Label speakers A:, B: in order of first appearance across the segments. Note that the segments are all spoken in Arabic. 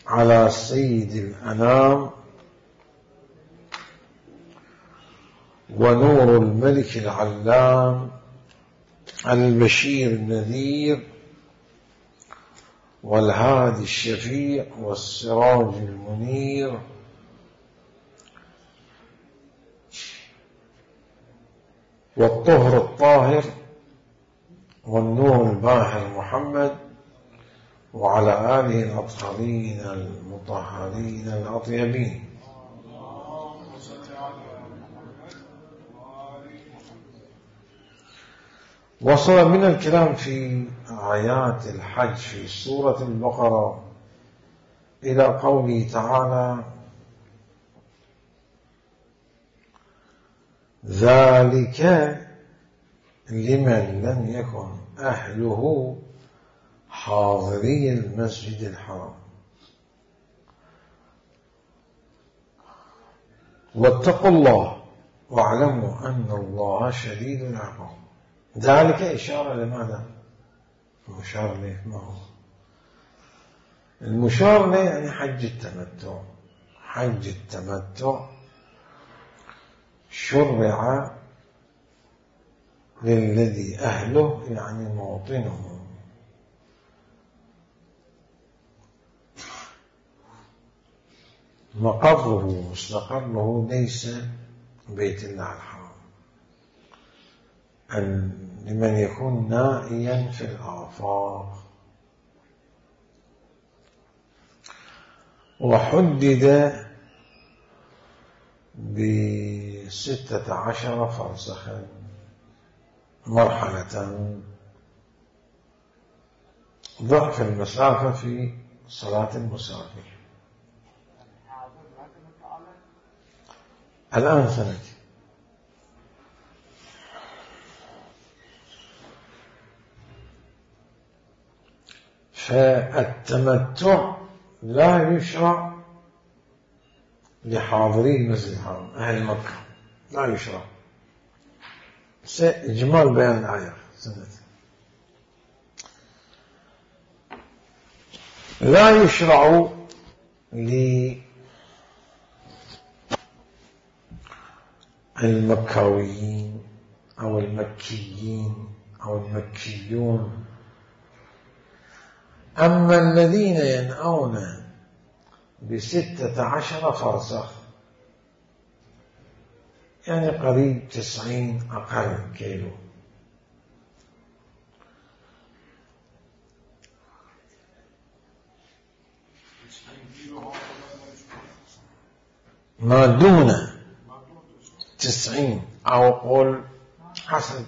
A: على سيد الأنام ونور الملك العلام البشير النذير والهادي الشفيع والسراج المنير والطهر الطاهر والنور الباهر محمد وعلى آله الأطهرين المطهرين الأطيبين. وصل من الكلام في آيات الحج في سورة البقرة إلى قوله تعالى: ذلك لمن لم يكن أهله حاضري المسجد الحرام واتقوا الله واعلموا أن الله شديد العقاب. ذلك إشارة لماذا؟ المشار له ما هو؟ المشار له يعني حج التمتع. حج التمتع شرع للذي أهله يعني موطنه، مقره مستقره ليس بيت الله الحرام، أن لمن يكون نائيا في الآفاق. وحدد ب16 فرسخا مرحلة، ضعف المسافة في صلاة المسافر. الآن سنتي فالتمتع لا يشرع لحاضري المسجد الحرام أهل مكة، لا يشرع. إجمال بيان الآية سنتي. لا يشرع للمكاويين أو المكيين أو المكيون. أما الذين ينأون ب16 فرسخ يعني قريب 90 أقل كيلو، ما دون 90 أو قول حسب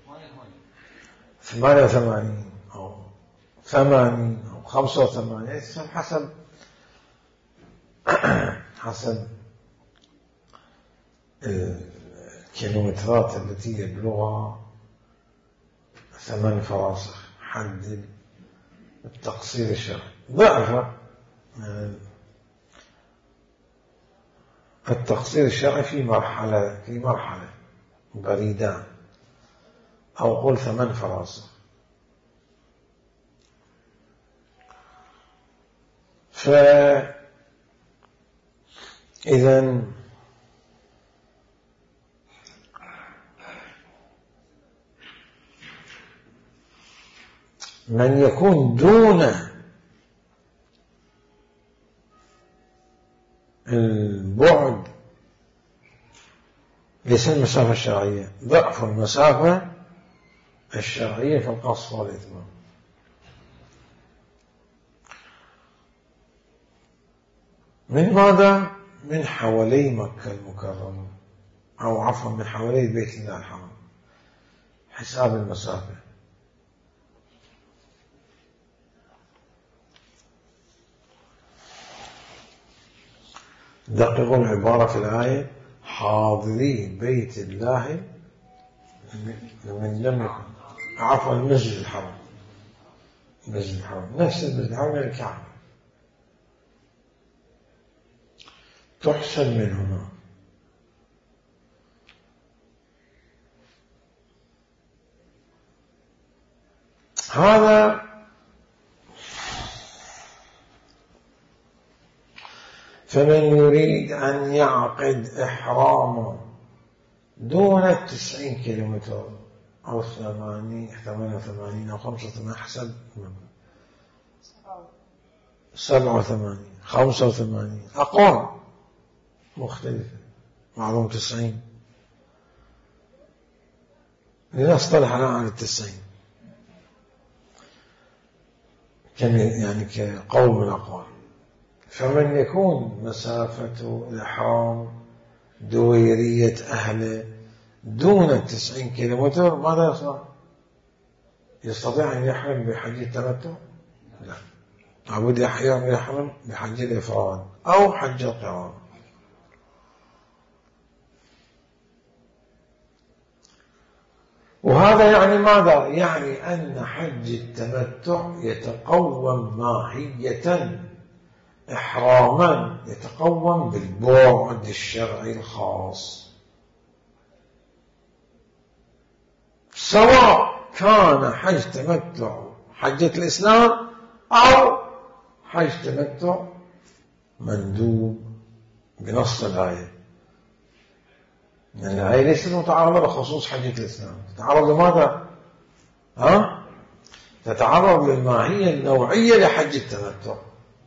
A: 88 أو 80 أو 85 حسب الكيلومترات التي يبلغها 8 فراسخ حد التقصير الشرعي. ضعف التقصير الشرعي في مرحلة بريدان أو قل 8 فراسخ. فإذن من يكون دون البعد ليس المسافة الشرعية، ضعف المسافة الشرعية في القصر والإتمام. من ماذا؟ من حوالي مكة المكرمة، أو عفوا من حوالي بيت الله الحرام، حساب المسافة. دققوا العبارة في الآية: حاضري بيت الله من لم يكن، عفوا المسجد الحرام. المسجد الحرام نفس المسجد الحرام الكعبة، تحسب من هنا. هذا فمن يريد أن يعقد إحراما دون 90 كيلومتر أو 88 أو 85 حسب 87 85 أقوال مختلفة، معلوم 90 لنصطلح على 90 يعني كقول من الأقوال. فمن يكون مسافة الإحرام دويرية أهله دون 90 كيلومتر ماذا يصنع؟ يستطيع أن يحرم بحج التمتع؟ لا، لابد يحرم بحج الإفراد أو حج القران. وهذا يعني ماذا؟ يعني أن حج التمتع يتقوم ماهية إحراما، يتقوم بالبعد الشرعي الخاص، سواء كان حج تمتع حجة الإسلام أو حج تمتع مندوب بنص الآية. يعني الآية ليست متعرضة لخصوص حجة الإسلام، تتعرض لماذا؟ تتعرض للماهية النوعية لحج التمتع.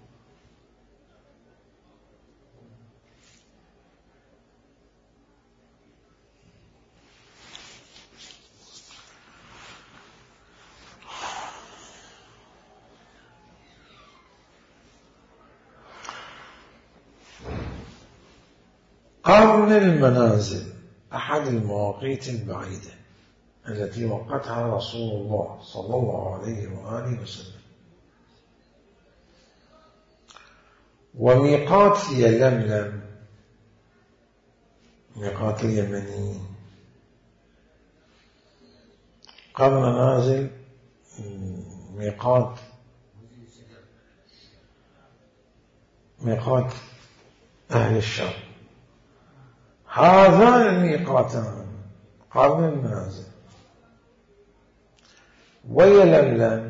A: قرن المنازل أحد المواقيت البعيدة التي وقتها رسول الله صلى الله عليه وآله وسلم. وميقات يلملم ميقات اليمنيين. قرن منازل ميقات أهل الشام. هذان الميقاتان قرن المنازل ويلملم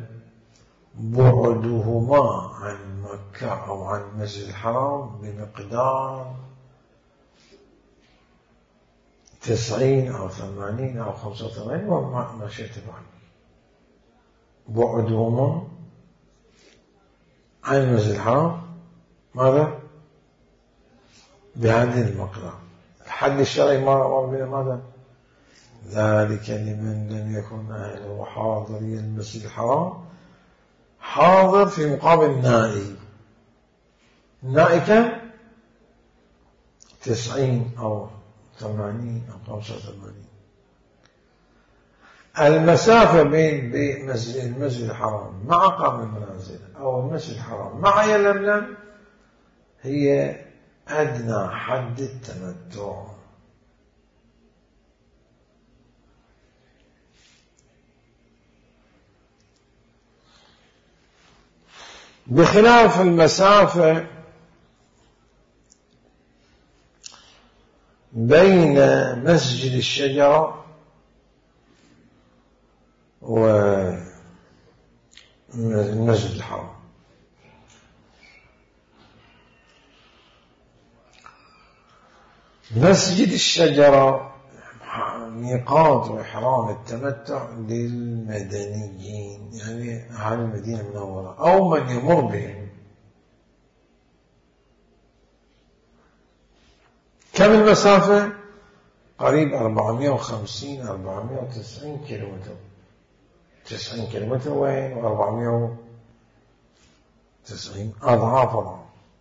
A: بعدهما عن مكة أو عن المسجد الحرام بمقدار 90 أو 80 أو 85 وما شئت بعد. بعدهما عن المسجد الحرام ماذا؟ بهذه المقدار. الحد الشرعي ماذا؟ ذلك لمن لم يكن أهله حاضري المسجد الحرام. حاضر في مقابل نائي. النائي كم؟ 90 أو 80 أو 85. المسافة بين المسجد الحرام مع قرن المنازل أو المسجد الحرام مع يلملم هي أدنى حد التمتع. بخلاف المسافة بين مسجد الشجرة والمسجد الحرام. مسجد الشجرة ميقات وإحرام التمتع للمدنيين، يعني أهل المدينة المنورة أو من يمر بهم. كم المسافة؟ قريب 450 490 كيلومتر. 90 كيلومتر وين؟ و490 أضعاف.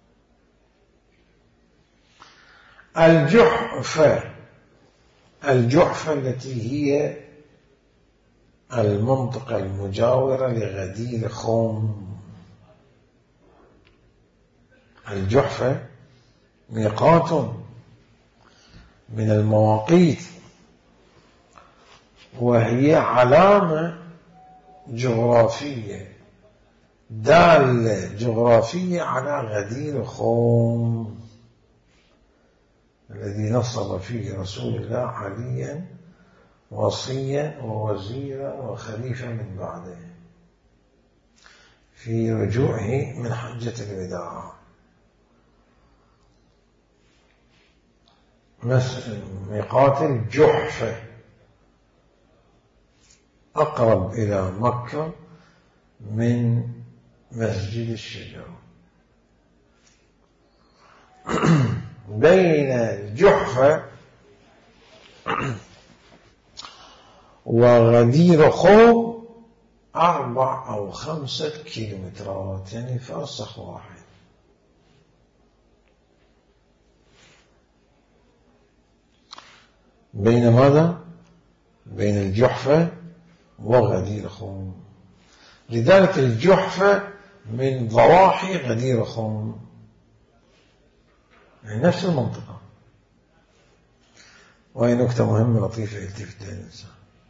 A: الجحفة التي هي المنطقة المجاورة لغدير خوم. الجحفة ميقات من المواقيت، وهي علامة جغرافية دالة جغرافية على غدير خوم الذي نصب فيه رسول الله عليا وصيا ووزيرا وخليفة من بعده في رجوعه من حجة الوداع. ميقات الجحفة أقرب إلى مكة من مسجد الشجرة. بين الجحفة وغدير خوم 4 أو 5 كيلومترات، يعني فرسخ واحد. بين ماذا؟ بين الجحفة وغدير خوم. لذلك الجحفة من ضواحي غدير خوم، يعني نفس المنطقة. وهي نكتة مهمة لطيفة يلتفت لها الإنسان.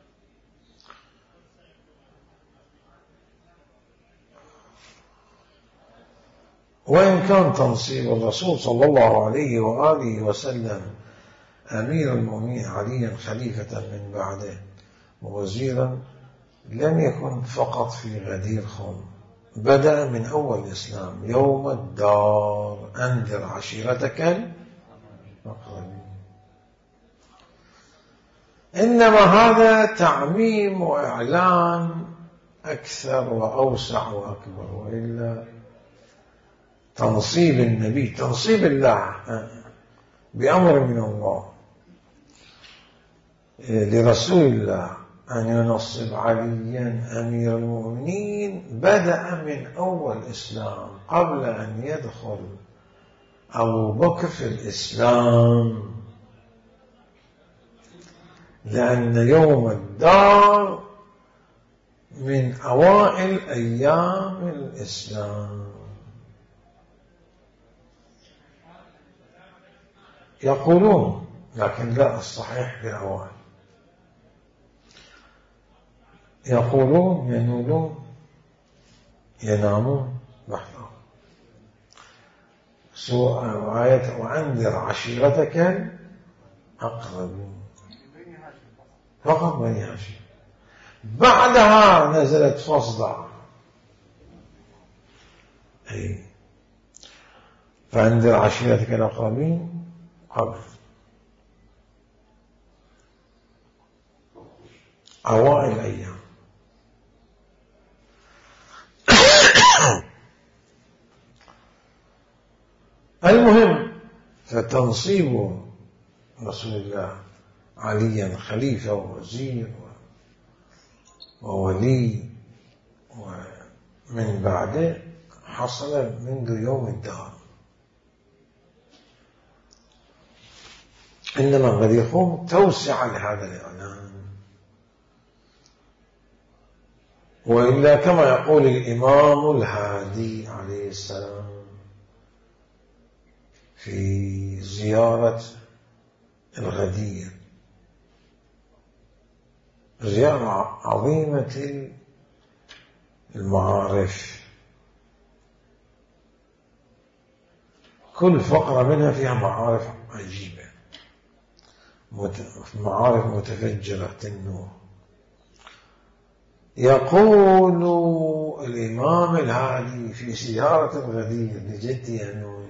A: وإن كان تنصيب الرسول صلى الله عليه وآله وسلم أمير المؤمنين عليا خليفة من بعده ووزيرا، لم يكن فقط في غدير خوم، بدأ من أول الإسلام يوم الدار أنذر عشيرتك الأقربين. إنما هذا تعميم وإعلان أكثر وأوسع وأكبر، وإلا تنصيب النبي، تنصيب الله بأمر من الله لرسول الله أن ينصب عليا أمير المؤمنين، بدأ من أول الإسلام قبل أن يدخل أبو بكر في الإسلام، لأن يوم الدار من أوائل أيام الإسلام. يقولون، لكن لا، الصحيح بالأوائل، يقولون ينولون ينامون بحثهم. سوء آية وأنذر عشيرتك الأقربين، فقط بني هاشم. بعدها نزلت فاصدع، أي فأنذر عشيرتك الأقربين قبل أوائل الأيام. المهم، فتنصيب رسول الله عليا خليفة ووزير وولي ومن بعده حصل منذ يوم الدار. إنما غدير خوم توسع لهذا الإعلان، وإلا كما يقول الإمام الهادي عليه السلام في زيارة الغدير، زيارة عظيمة المعارف، كل فقرة منها فيها معارف عجيبة، معارف متفجرة النور. يقول الإمام الهادي في زيارة الغدير لجدي أنوي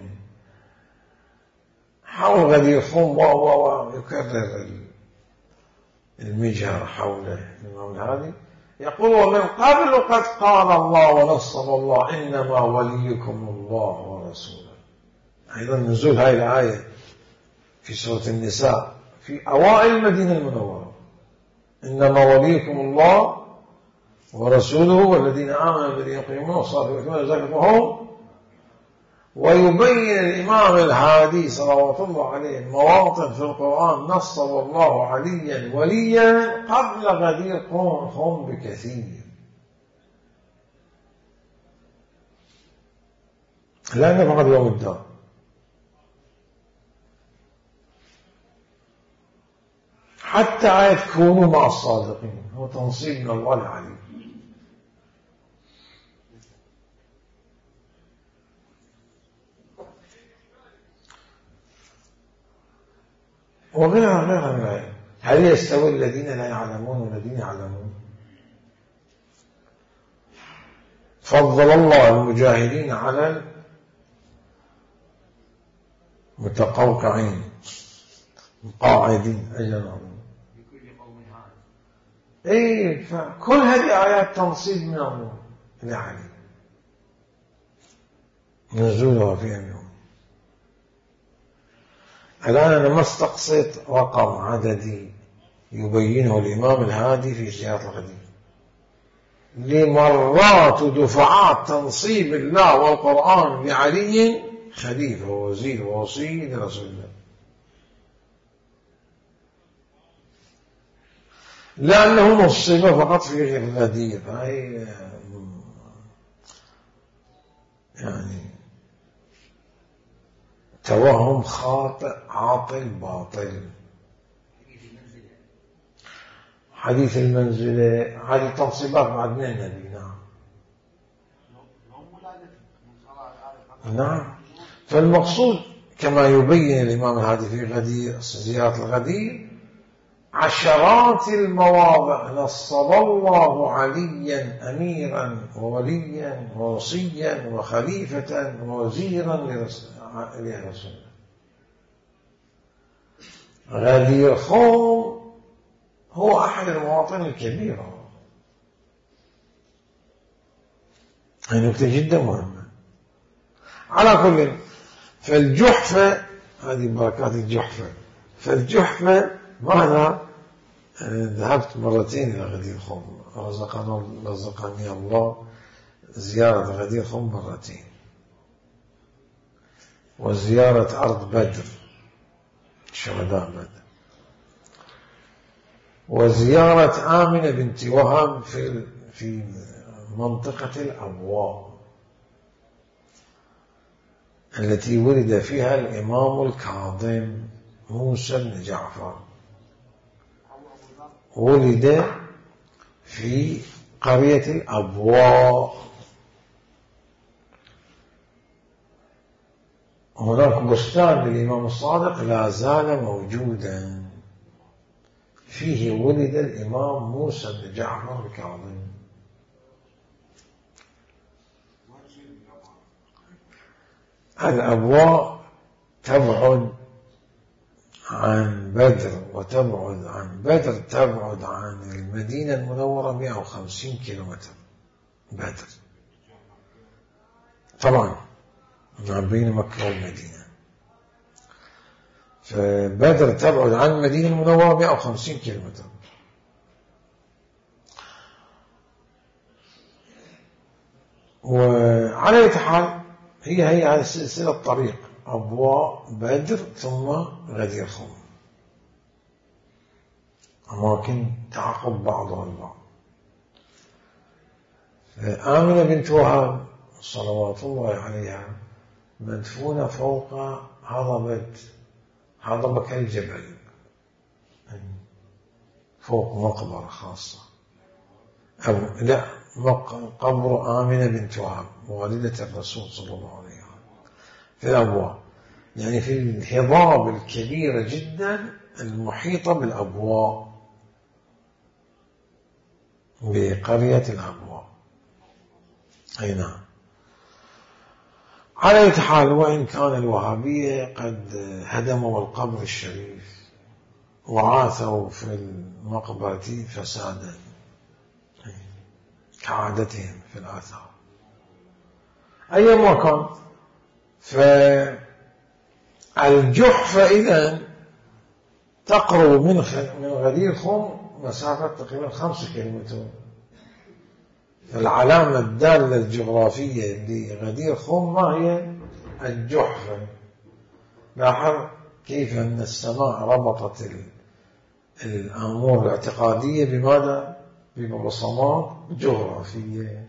A: حول غدير خوم ويكرر المجهر حوله الإمام الهادي، يقول ومن قبل قد قال الله ونصر الله إنما وليكم الله ورسوله. أيضا نزول هذه الآية في سورة النساء في أوائل المدينة المنورة، إنما وليكم الله ورسوله والذين آمنوا بالذين يقيمون الصلاة ويؤتون الزكاة وهم. ويبين الإمام الهادي صلوات الله عليه مواطن في القرآن نصر الله عليا وليا قبل غدير خوم بكثير، لأنه فقد يوم الدار. حتى آية كونوا مع الصادقين هو تنصيب من الله العليم. وغيرها من الآية. هل يستوي الذين لا يعلمون والذين يعلمون؟ فضل الله المجاهدين على المتقوقعين، قاعدين أجل عظيم. إيه، فكل هذه آيات تنصيب من الله لعلي نزولها في يوم. الآن أنا ما استقصيت رقم عددي يبينه الإمام الهادي في سياق الغدير لمرات ودفعات تنصيب الله والقرآن لعلي خليفة ووزير ووصي لرسول الله، لأنه نصب فقط في الغدير. هاي يعني توهم خاطئ عاطل باطل. حديث المنزلة هذه تنصيبات بعد من النبي. نعم. فالمقصود كما يبين الإمام الهادي في غدير زيارة الغدير عشرات المواضع نصب الله عليا أميرا ووليا ووصيا وخليفة ووزيرا لرسول الله. غدير خوم هو أحد المواطن الكبيرة، هذه نكتة جدا مهمة. على كل، فالجحفة هذه بركات الجحفة. فالجحفة ماذا؟ ذهبت مرتين إلى غدير خوم، رزقني الله زيارة غدير خوم مرتين، وزيارة أرض بدر شهداء بدر، وزيارة آمنة بنت وهب في منطقة الأبواء التي ولد فيها الإمام الكاظم موسى بن جعفر. ولد في قرية الأبواء. هناك بستان للإمام الصادق لا زال موجودا، فيه ولد الإمام موسى بن جعفر الكاظم. الأبواء تبعد عن بدر، وتبعد عن بدر تبعد عن المدينة المنورة 150 كيلومتر. بدر طبعا ما بين مكة والمدينة، فبدر تبعد عن المدينة المنورة 150 كيلومتر. وعلى أي حال هي على سلسلة طريق أبواء بدر ثم غدير خوم، أماكن تعقب بعضها البعض. آمنة بنت وهب صلوات الله عليها مدفونة فوق هضبة كالجبل، فوق مقبرة خاصة، أو لا، قبر آمنة بنت وهب والدة الرسول صلى الله عليه وسلم في الأبواء، يعني في الهضاب الكبيرة جدا المحيطة بالأبواء بقرية الأبواء. أي نعم. على أي حال، وإن كان الوهابية قد هدموا القبر الشريف وعاثوا في المقبرة فسادا كعادتهم في الآثار أيما كان. فالجحفة إذن تقرب من غدير خوم مسافة تقريبا 5 كيلومتر. فالعلامة الدالة الجغرافية لغدير خوم ما هي؟ الجحفة. لاحظ كيف أن السماء ربطت الأمور الاعتقادية بماذا؟ ببصمات جغرافية.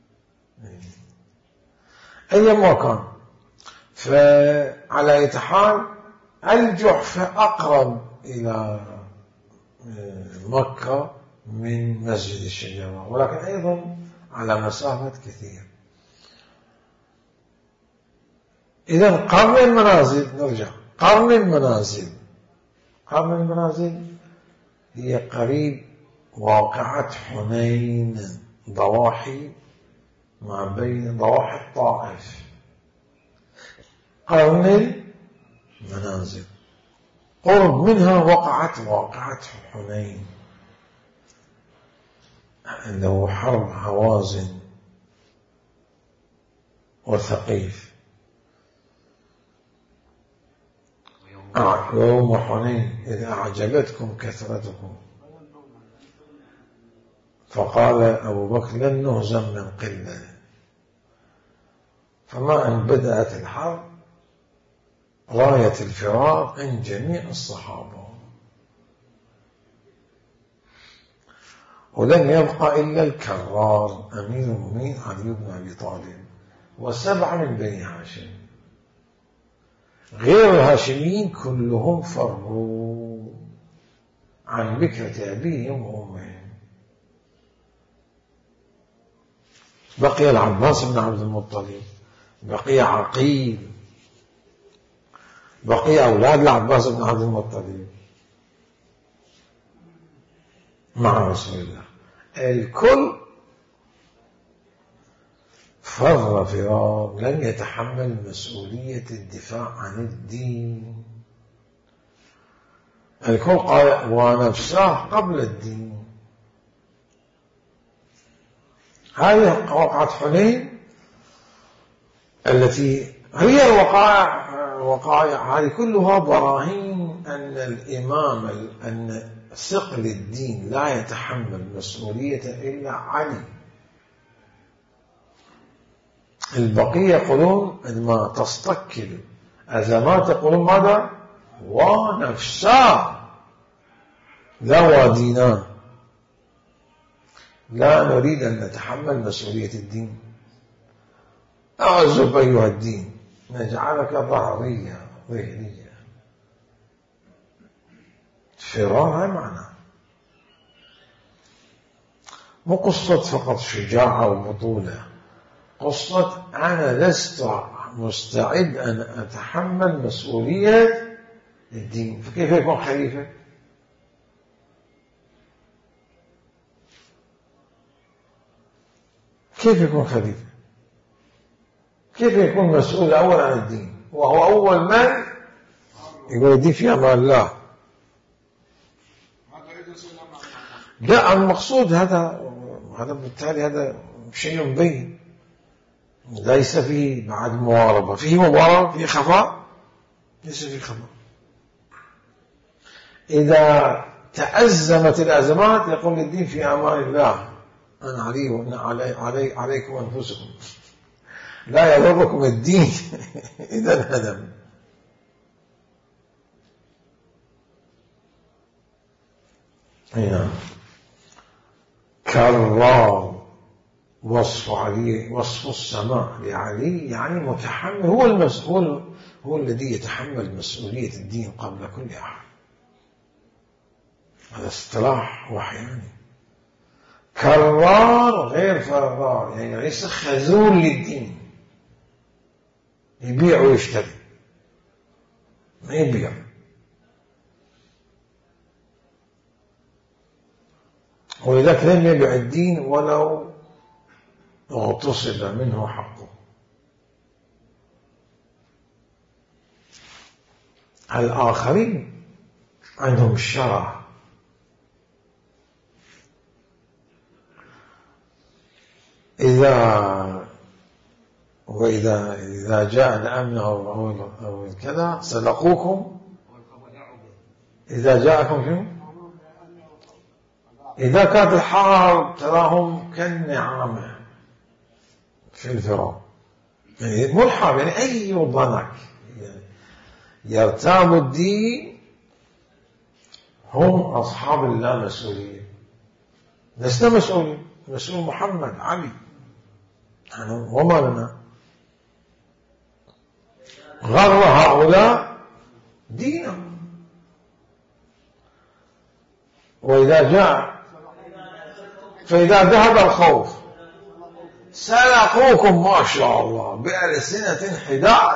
A: أيما كان، فعلى أي حال الجحفة أقرب إلى مكة من مسجد الشجرة، ولكن أيضا على مسافة كثير. إذن قرن المنازل، نرجع قرن المنازل هي قريب واقعة حنين، ضواحي ما بين ضواحي الطائف. قرن المنازل قرب منها وقعت واقعة حنين، أنه حرب هوازن وثقيف. يوم حنين إذ أعجبتكم كثرتكم فقال أبو بكر لن نهزم من قلة، فما أن بدأت الحرب راية الفرار عند جميع الصحابة، ولم يبقى إلا الكرار أمير المؤمنين علي بن أبي طالب وسبعة من بني هاشم، غير الهاشميين كلهم فروا عن بكرة أبيهم وأمهم. بقي العباس بن عبد المطلب، بقي عقيل، بقي أولاد العباس بن عبد المطلب مع رسول الله، الكل فر فرار، لم يتحمل مسؤولية الدفاع عن الدين. الكل قال ونفسه قبل الدين. هذه وقعة حنين التي هي الوقائع هذه كلها براهين أن الإمام أن ثقل الدين لا يتحمل مسؤولية إلا علي. البقية يقولون عندما تستكل أزمات يقولون ماذا؟ ونفسا لا ودينا، لا نريد أن نتحمل مسؤولية الدين. أعزب أيها الدين نجعلك ظهرية ظهرية. فرارها معنى مو قصة فقط شجاعة وبطولة، قصة أنا لست مستعد أن أتحمل مسؤولية الدين. فكيف يكون خليفة؟ كيف يكون خليفة؟ كيف يكون مسؤول أول عن الدين وهو أول من يقول الدين في أمان الله؟ لا، المقصود هذا بالتالي هذا شيء مبين، ليس فيه بعد مواربة، فيه مباربة، فيه خفاء، ليس فيه خفاء. إذا تأزمت الأزمات يقول الدين في أمان الله، أنا علي وأنا عليكم أنفسكم، لا يضركم الدين إذا انهدم. هنا كرار وصف علي، وصف السماء لعلي يعني متحمل، هو المسؤول، هو الذي يتحمل مسؤولية الدين قبل كل أحد. هذا اصطلاح وحياني. كرار غير فرار، يعني ليس خذول للدين يبيع ويشتري، ما يبيع. ولذلك لم يبيع الدين ولو اغتصب منه حقه. الآخرين عندهم الشرع، إذا جاء الأمن أو كذا سلقوكم، إذا جاءكم شنو؟ إذا كانت الحرب تراهم كالنعامة في الفرار، يعني مو الحرب، يعني أي ضنك يرتاب الدين هم أصحاب اللامسؤولية. لسنا مسؤولين، مسؤول محمد علي، وما لنا. غر هؤلاء دينهم. فإذا ذهب الخوف سلقوكم ما شاء الله بألسنة حداد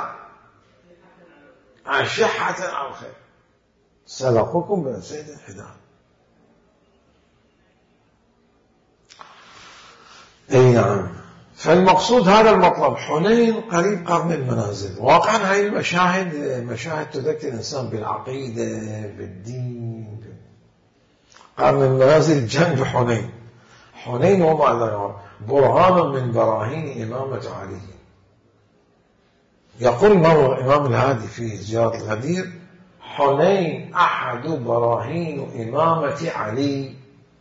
A: أشحة على الخير، سلقوكم بألسنة حداد. أي نعم. فالمقصود هذا المطلب. حنين قريب قرن المنازل. واقعا هاي مشاهد تذكر الإنسان بالعقيدة بالدين. قرن المنازل جنب حنين. حنين وماذا؟ برهان من براهين إمامة علي. يقول الإمام الهادي في زيارة الغدير: حنين أحد براهين إمامة علي.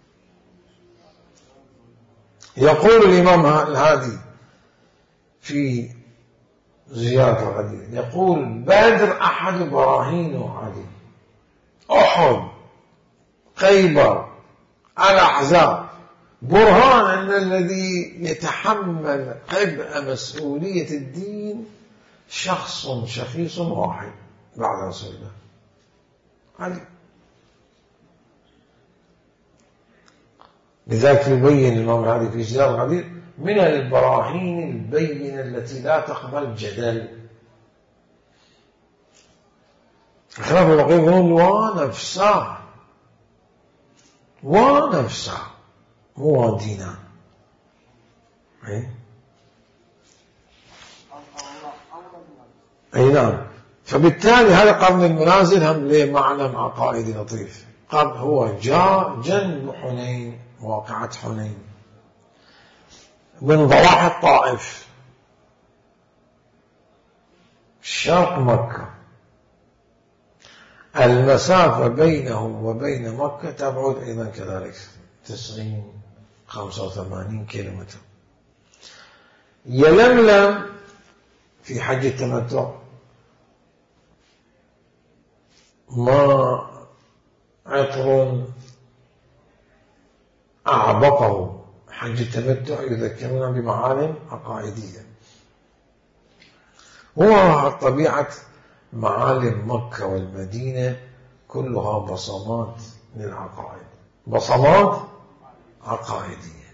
A: يقول الإمام الهادي في زيارة الغدير، يقول: بدر أحد براهين علي، أحد، خيبر، الأحزاب، برهان أن الذي يتحمل عبء مسؤولية الدين شخص شخيص واحد بعد رسول الله، علي. لذلك يبين الإمام الهادي في زيارة الغدير: من البراهين البينة التي لا تقبل جدل. خلاف الوقيع يقولون ونفسه مو دينا. أي نعم. فبالتالي هذا قرن المنازل هم له معنى عقائدي لطيف. قرن هو جاء جنب حنين، واقعة حنين، من ضواحي الطائف، شرق مكة. المسافة بينه وبين مكة تبعد أيضا كذلك 85 كيلومتر. يلملم في حج التمتع ما عطر أعبقه. حج التمتع يذكرنا بمعالم عقائدية. هو طبيعة معالم مكة والمدينة كلها بصمات للعقائد، بصمات عقائدية.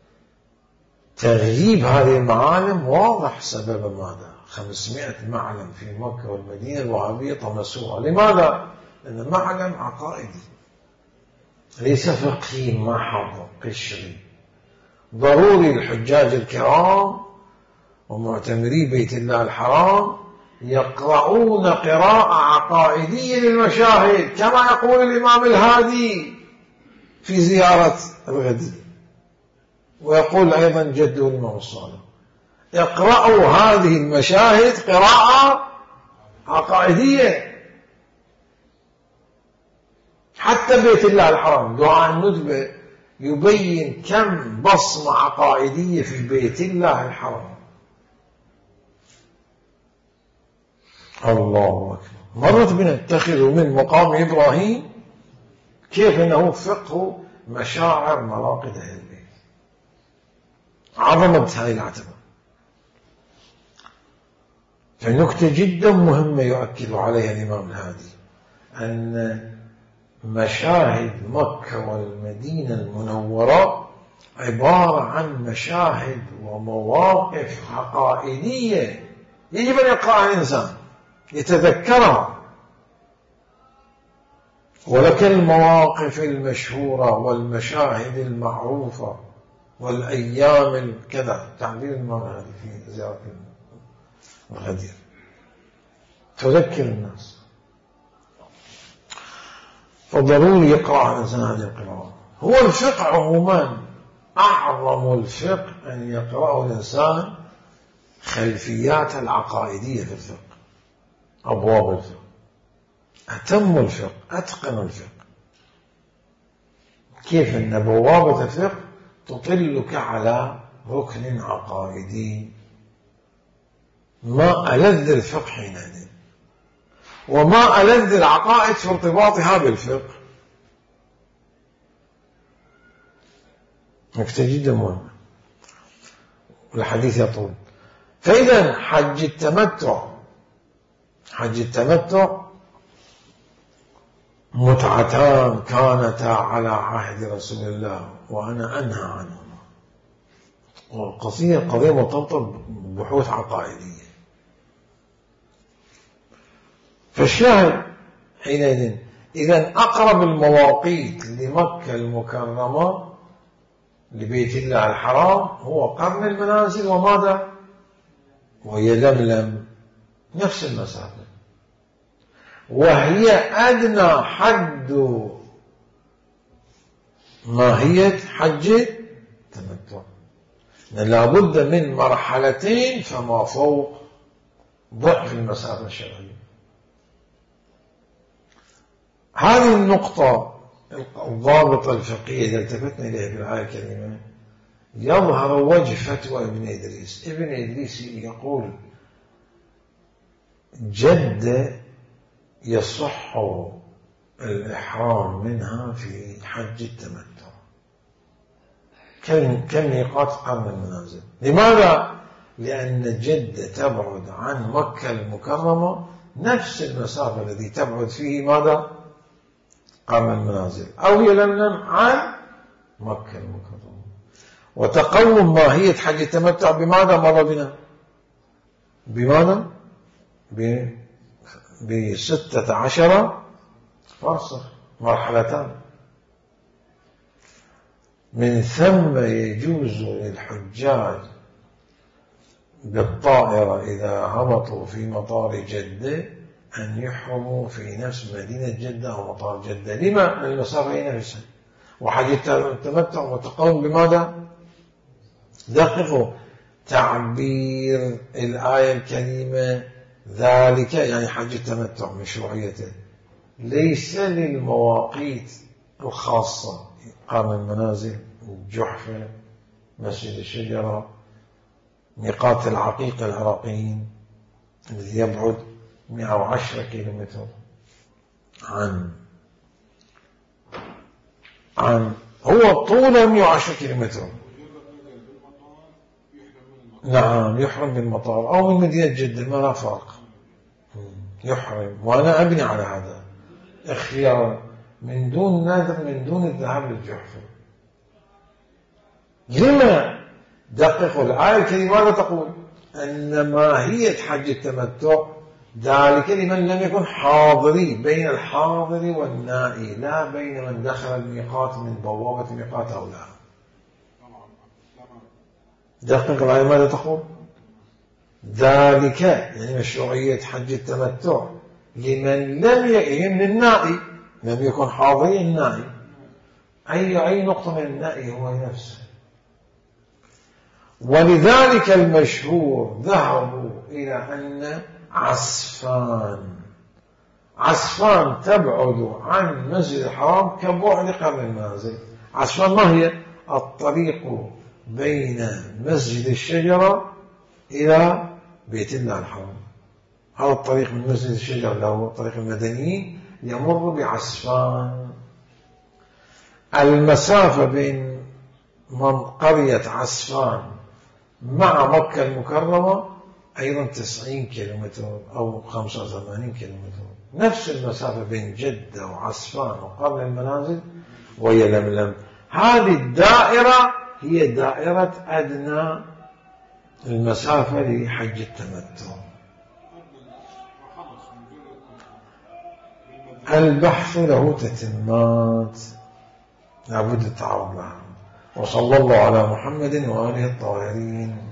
A: تغييب هذه المعالم واضح سبب ماذا. 500 معلم في مكة والمدينة الوهابية طمسوها. لماذا؟ لأن معلم عقائدي ليس فقهي محض قشري. ضروري الحجاج الكرام ومعتمري بيت الله الحرام يقرؤون قراءة عقائدية للمشاهد، كما يقول الإمام الهادي في زيارة الغدير، ويقول أيضا جده الإمام الصادق: اقرأوا هذه المشاهد قراءة عقائدية. حتى بيت الله الحرام دعاء الندبة يبين كم بصمة عقائدية في بيت الله الحرام. الله أكبر. مرت بنا اتخذ من مقام إبراهيم كيف أنه فقه مشاعر مراقد أهل البيت. عظمة هذه العتبة. فنكتة جدا مهمة يؤكد عليها الإمام الهادي، أن مشاهد مكة والمدينة المنورة عبارة عن مشاهد ومواقف عقائدية يجب أن يقرأها الإنسان يتذكرها. ولكن المواقف المشهورة والمشاهد المعروفة والأيام كذا، تعبير الإمام الهادي في زيارة الغدير، تذكر الناس. فضروري يقرأ الإنسان هذه القراءة. هو الفقه عموما أعظم الفقه أن يقرأه الإنسان خلفيات العقائدية في الفقه، أبواب الفقه، أتم الفقه، أتقن الفقه. كيف أن بوابة الفقه تطلك على ركن عقائدي. ما ألذ الفقه حينئذ، وما ألذ العقائد في ارتباطها بالفقه. نكتة جدا مهمة، والحديث يطول. فإذا حج التمتع متعتان كانتا على عهد رسول الله وأنا أنهى عنهما. قضية مرتبطة ببحوث عقائدية. فالشاهد حينئذ إذا أقرب المواقيت لمكة المكرمة لبيت الله الحرام هو قرن المنازل وماذا؟ ويلملم، نفس المسافة، وهي أدنى حد ماهية حج التمتع. لابد من مرحلتين فما فوق ضعف المسافة الشرعية. هذه النقطة الضابطة الفقهية إذا التفتنا إليها في الآية الكريمة يظهر وجه فتوى ابن إدريس. ابن إدريس يقول جدة يصح الإحرام منها في حج التمتع كميقات قرن المنازل. لماذا؟ لأن جدة تبعد عن مكة المكرمة نفس المسافة التي تبعد فيه ماذا؟ قرن المنازل، أو يلملم عن مكة المكرمة. وتقوم ماهية حج التمتع بماذا مر بنا؟ بماذا؟ ب16 فرسخ، مرحلتان. من ثم يجوز للحجاج بالطائرة إذا هبطوا في مطار جدة أن يحرموا في نفس مدينة جدة أو مطار جدة. لما؟ المسافة هي نفسها. وحج التمتع متقوم بماذا؟ دققوا تعبير الآية الكريمة ذلك، يعني حج التمتع مشروعيته ليس للمواقيت الخاصة، قرن المنازل، الجحفة، مسجد الشجرة، ميقات العقيق العراقيين الذي يبعد 110 كيلومتر عن هو طوله 110 كيلومتر. نعم، يحرم بالمطار أو من مدينة جدة، ما لا فرق، يحرم. وأنا أبني على هذا اختيارا من دون نذر، من دون الذهاب للجحفة. لما؟ دققوا الآية الكريمة ماذا تقول؟ أن ماهية حج التمتع ذلك لمن لم يكن حاضري، بين الحاضر والنائي، لا بين من دخل الميقات من بوابة الميقات أو لا. دقق الآية ماذا تقول؟ ذلك يعني مشروعية حج التمتع لمن لم يكن النائي، لم يكن حاضري النائي. أي نقطة من النائي هو نفسه. ولذلك المشهور ذهبوا إلى أن عسفان تبعد عن مسجد الحرام كبعد قرن المنازل. عسفان ما هي؟ الطريق بين مسجد الشجرة إلى بيت الله الحرام. هذا الطريق من مسجد الشجرة اللي هو الطريق المدني يمر بعسفان. المسافة بين قرية عسفان مع مكة المكرمة أيضا 90 كيلومتر أو 85 كيلومتر، نفس المسافة بين جدة وعسفان وقرن المنازل ويلملم. هذه الدائرة هي دائرة أدنى المسافة لحج التمتع. البحث له تتمات لابد التعرض لها. وصلى الله على محمد وآله الطاهرين.